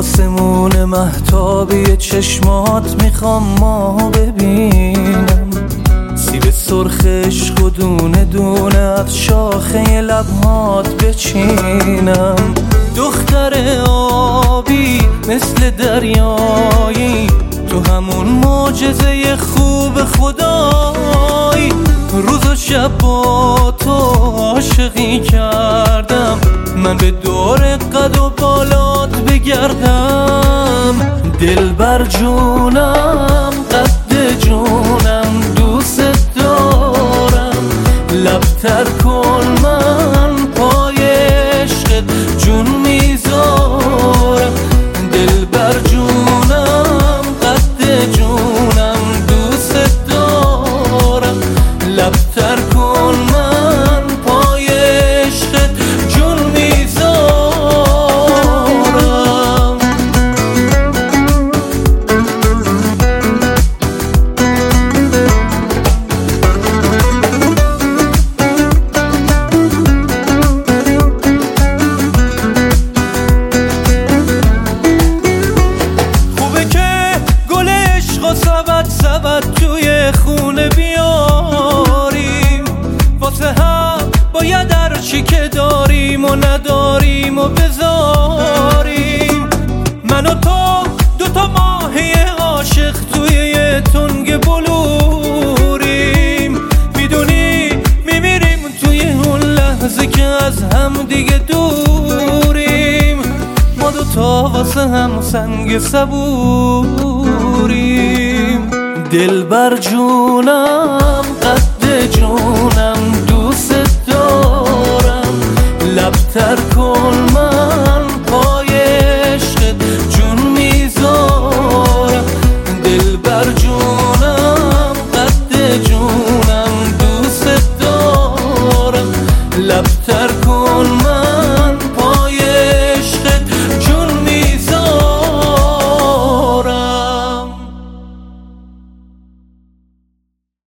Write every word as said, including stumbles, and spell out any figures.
آسمون مهتابی چشمات میخوام ما ببینم، سیب سرخ عشق و دونه دونه از شاخه لبهات بچینم. دختر آبی مثل دریایی، تو همون معجزه خوب خدایی. روز و شب با تو عاشقی کردم، من به دور قد و بالات بگردم. دلبر جونم قد جونم دوست دارم، لبتر کن من پای عشقت جون میذارم. دلبر جونم قد جونم دوست دارم، لبتر کن من پای عشقت جون میذارم. خوبه که گل عشق و سبد سبد توی خونه بیاریم، واسه هم باید هرچی که داریم و نداریم و بذاریم. من و تو دوتا ماهی عاشق توی یه تنگ بلوریم، میدونی میمیریم توی اون لحظه که از هم دیگه دوریم. ما دوتا واسه هم سنگ صبوریم. دلبر جونم قد جونم دوست دارم، لبتر کن من پای عشقت جون میذارم. دلبر جونم قد جونم دوست دارم، لبتر کن